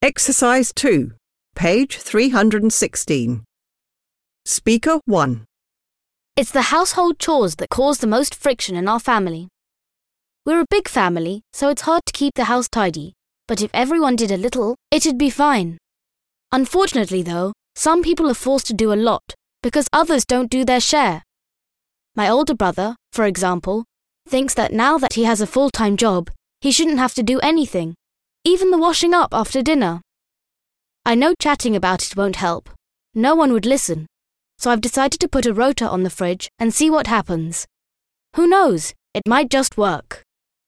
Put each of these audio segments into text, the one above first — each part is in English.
Exercise 2, page 316. Speaker 1. It's the household chores that cause the most friction in our family. We're a big family, so it's hard to keep the house tidy, but if everyone did a little, it'd be fine. Unfortunately, though, some people are forced to do a lot because others don't do their share. My older brother, for example, thinks that now that he has a full-time job, he shouldn't have to do anything, even the washing up after dinner. I know chatting about it won't help. No one would listen. So I've decided to put a rota on the fridge and see what happens. Who knows? It might just work.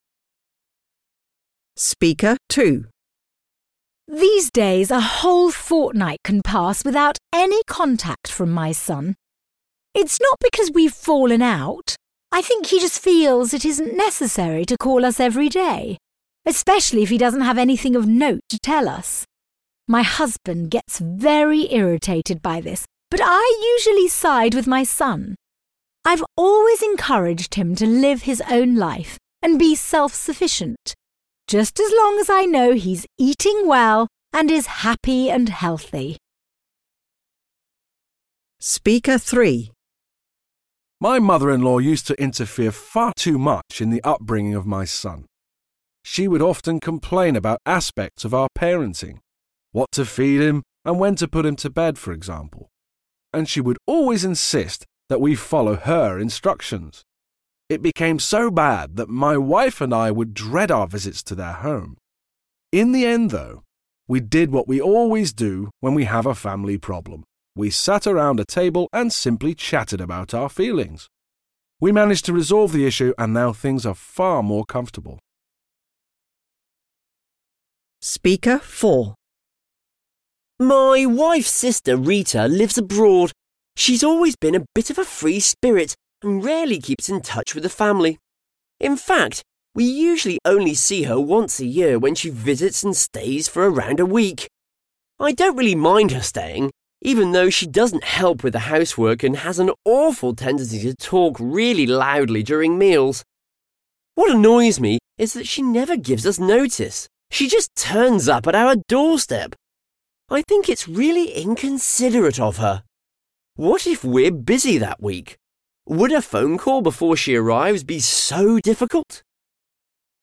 Speaker 2. These days, a whole fortnight can pass without any contact from my son. It's not because we've fallen out. I think he just feels it isn't necessary to call us every day, especially if he doesn't have anything of note to tell us. My husband gets very irritated by this, but I usually side with my son. I've always encouraged him to live his own life and be self-sufficient, just as long as I know he's eating well and is happy and healthy. Speaker 3. My mother-in-law used to interfere far too much in the upbringing of my son. She would often complain about aspects of our parenting, what to feed him and when to put him to bed, for example. And she would always insist that we follow her instructions. It became so bad that my wife and I would dread our visits to their home. In the end, though, we did what we always do when we have a family problem. We sat around a table and simply chatted about our feelings. We managed to resolve the issue and now things are far more comfortable. Speaker 4. My wife's sister, Rita, lives abroad. She's always been a bit of a free spirit and rarely keeps in touch with the family. In fact, we usually only see her once a year when she visits and stays for around a week. I don't really mind her staying, even though she doesn't help with the housework and has an awful tendency to talk really loudly during meals. What annoys me is that she never gives us notice. She just turns up at our doorstep. I think it's really inconsiderate of her. What if we're busy that week? Would a phone call before she arrives be so difficult?